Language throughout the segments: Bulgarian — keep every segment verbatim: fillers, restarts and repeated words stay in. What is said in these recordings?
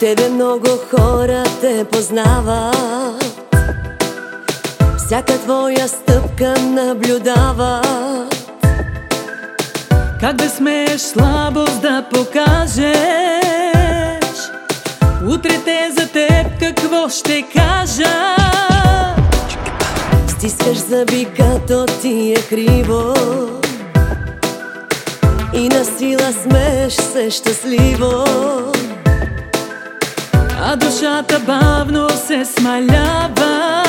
Тебе много хора те познават, всяка твоя стъпка наблюдават. Как да смееш слабост да покажеш? Утре те за теб какво ще кажа? Стискаш зъби като ти е криво и насила смееш се щастливо, а душата бавно се смалява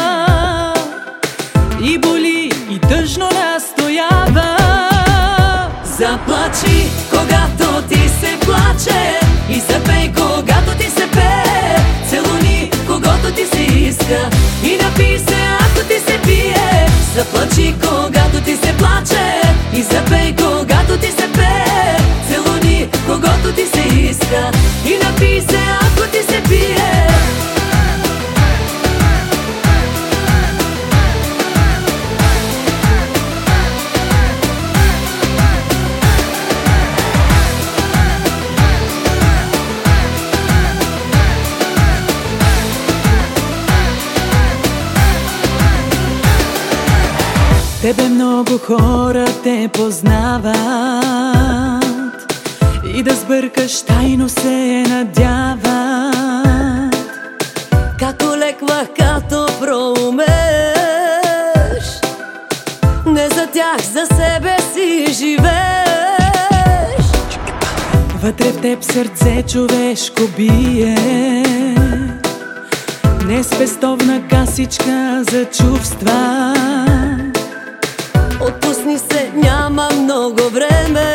и боли, и тъжно настоява. Заплачи, когато ти се плаче, и запей, когато ти се пее. Целуни, когато ти се иска, и напий се, ако ти се пие. Заплачи, когато ти се плаче, и запей, когато ти се пее. Целуни, когато ти се иска, и напий се, ако ти се пие. Тебе много хора те познават и да сбъркаш тайно се надяват. Като леква, като проумеш, не за тях, за себе си живееш. Вътре в теб сърце човешко бие, неспестовна касичка за чувства. Отпусни се, няма много време.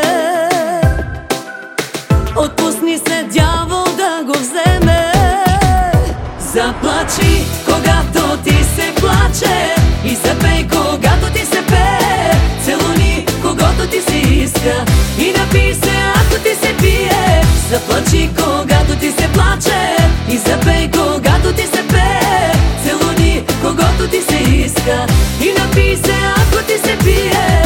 Отпусни се, дявол да го вземе. Заплачи, когато ти се плаче, и запей, когато ти се пее. Целуни, когато ти се иска, и напий се, ако ти се пие. Заплачи, когато ти се плаче, и запей, когато ти се пее. Целуни, когато ти се иска, и напий се, ако ти се пие.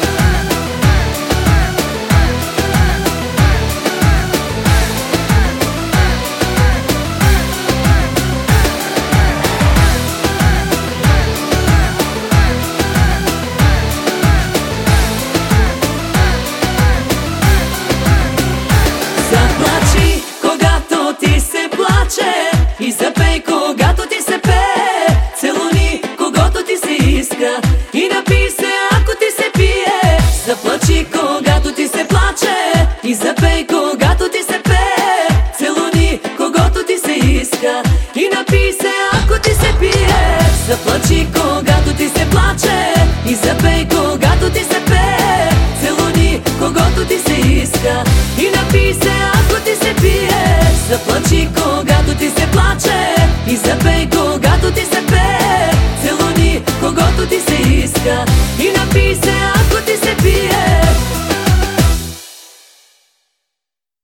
Заплачи, когато ти се плаче, и запей, когато ти се пее. Целуни, когато ти се иска, и напий се, ако ти се пие. Заплачи, когато ти се плаче, и запей, когато ти се пее. Целуни, когато ти се иска, и напий се, ако ти се пие. Заплачи, когато ти се плаче, и запей, когато ти се пее. Целуни, когато ти се иска, и напий се, ако ти се пие. Заплачи, когато ти се плаче, и запей, когато ти се пее. Целуни, когато ти се иска, и напий се, ако ти се пие.